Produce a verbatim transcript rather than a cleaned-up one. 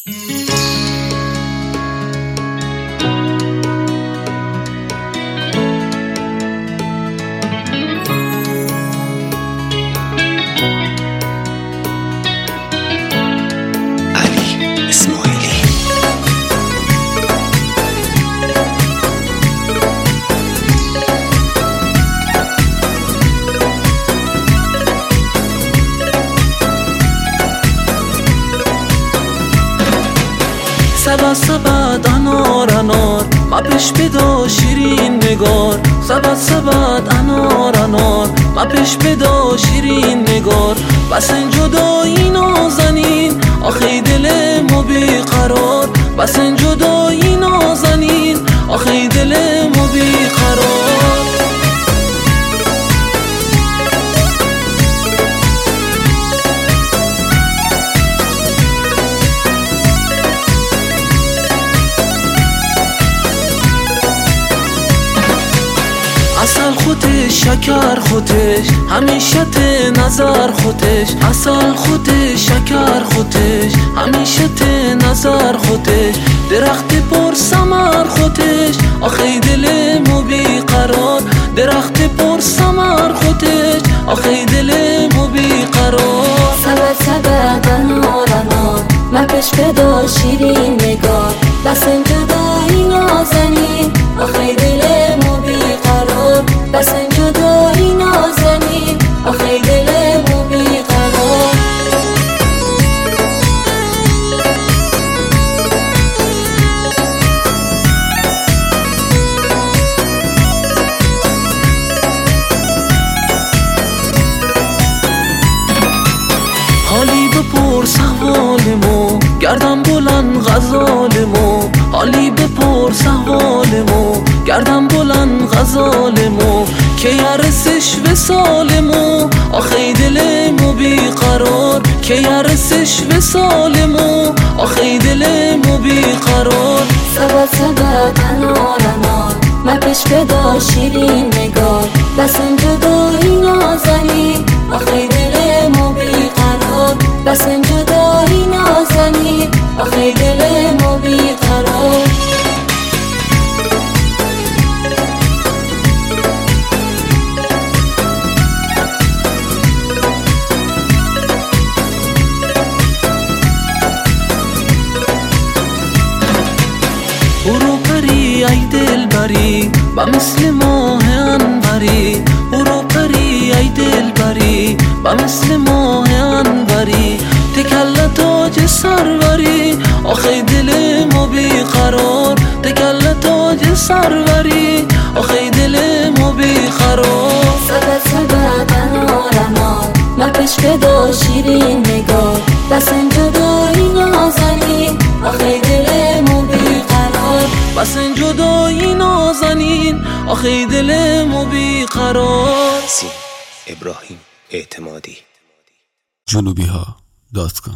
سبد سبد انار انار مپش بدا شیرین نگار سبد سبد انار انار مپش بدا شیرین نگار بس این جدایی نازنین آخی دلمو بیقرار بس این جدایی نازنین آخی دلمو بیقرار اصل خودش شکر خودش همیشه ته نظر خودش اصل خودش شکر خودش همیشه ته نظر خودش درخت پر ثمر خودش آخی دلمو بیقرار درخت پر ثمر خودش آخی دلمو بیقرار سبد سبد انار انار مپش بدا شیرین نگار بس این جدایی نازنین آخی دلمو بیقرار بس این جدایی نازنین آخی دلمو بیقرار حالی بپرس احوالمو گردم بلند غزالمو حالی بپرس احوالمو گردم بلند غزالمو که یرسش وصالمو آخی دلمو بیقرار که یرسش وصالمو آخی دلمو بیقرار سبد سبد انار انار مپش بدا شیرین نگار بس این جدایی نازنین آخی دلمو بیقرار بس این جدایی نازنین آخی دلمو بیقرار برو پری ای دل بری با مثل ماه انوری برو پری ای دل بری با مثل ماه انوری تکل تاج سروری آخی دلمو بیقرار تکل تاج سروری آخی دلمو بیقرار سبد سبد انار انار مپش بدا شیرین نگار بس این جدایی نازنین آخی دلمو بیقرار بس این جدایی نازنین آخی دلمو بیقرار. ابراهیم اعتمادی جنوبی ها دات کام